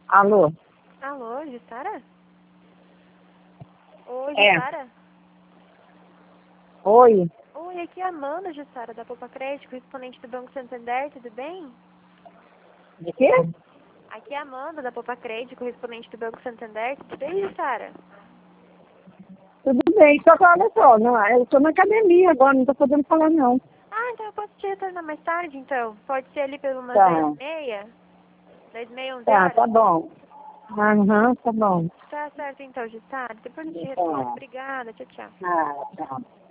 Alô? Alô, Jussara? Oi, É. Jussara? Oi? Oi, aqui é a Amanda, Jussara, da Poupa Crédito, correspondente do Banco Santander, tudo bem? De quê? Aqui é a Amanda, da Poupa Crédito, correspondente do Banco Santander, tudo bem, Jussara? Tudo bem, só que olha só, não, eu tô na academia agora, não tô podendo falar não. Ah, então eu posso te retornar mais tarde, então? Pode ser ali pelo umas Tá, 10h30? 10h30, 11 tá, horas? tá bom. Aham, tá bom. Tá certo então, Jussara. Depois eu te retorno. Tá, Obrigada, tchau, tchau. tchau.